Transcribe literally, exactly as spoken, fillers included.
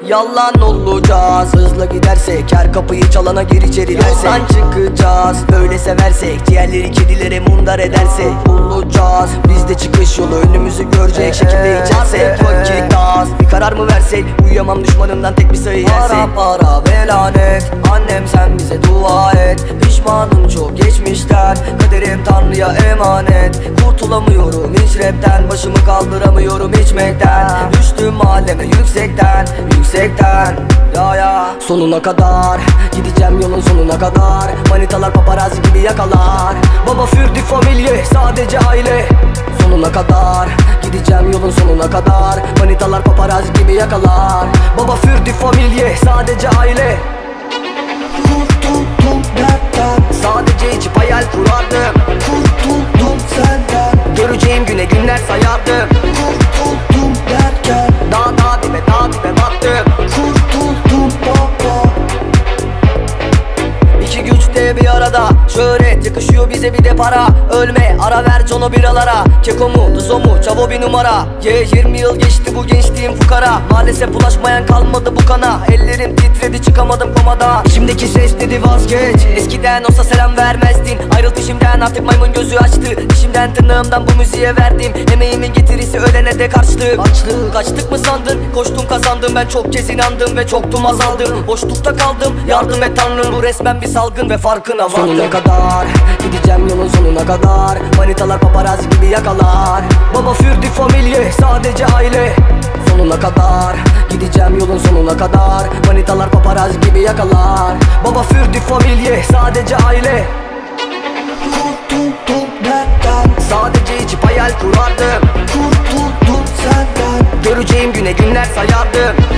Yalan olacağız hızla gidersek, her kapıyı çalana gir içeri dersek. Yoldan çıkacağız böyle seversek, ciğerleri kedilere mundar edersek. Bulacağız biz de çıkış yolu, önümüzü görecek şekilde içersek. Vakit az, bir karar mı versek, uyuyamam düşmanımdan tek bir sayı yersek. Para para ve lanet, annem sen bize dua et. Pişmanım çok geçmişten, kaderim Tanrı'ya emanet. Kurtulamıyorum hiç rapten, başımı kaldıramıyorum içmekten. Düştüm mahalleme yüksekten, yüksekten ya ya. Sonuna kadar gideceğim, yolun sonuna kadar. Manitalar paparazzi gibi yakalar. Baba für die Familie, sadece aile. Sonuna kadar gideceğim, yolun sonuna kadar. Manitalar paparazzi gibi yakalar. Baba für die Familie, sadece aile. Kurtuldum dertten, Sadece içip hayal kurardım. kurtuldum senden. Göreceğim güne günler sayardım. Kurtuldum derken, Dağ dağ dibe dağ dibe battım. kurtuldum baba. İki güç de bir arada, şöhret yakışıyor bize bir de para. Ölme ara ver Jono biralara. Keko mu Duzo mu Çavo bir numara. Ye yeah, yirmi yıl geçti bu gençliğim fukara. Maalesef bulaşmayan kalmadı bu kana. Ellerim titredi çıkamadım komada. Şimdiki ses dedi vazgeç. Eskiden olsa selam vermezdin. Ayrıl peşimden artık maymun gözü açtı. İşimden tırnağımdan bu müziğe verdim. Emeğimin getirisi ölene de karşılık. Açlık kaçtık mı sandın, koştum kazandım. Ben çok kez inandım ve çoktum azaldım. Boşlukta kaldım, yardım et Tanrım. Bu resmen bir salgın ve farkına vardım. Sonuna kadar gideceğim, yolun sonuna kadar. Manitalar paparazzi gibi yakalar. Baba für die Familie, sadece aile. Sonuna kadar gideceğim, yolun sonuna kadar. Manitalar paparazzi gibi yakalar. Baba für die Familie, sadece aile. Kurtuldum dertten, Sadece içip hayal kurardım. kurtuldum senden. Göreceğim güne günler sayardım.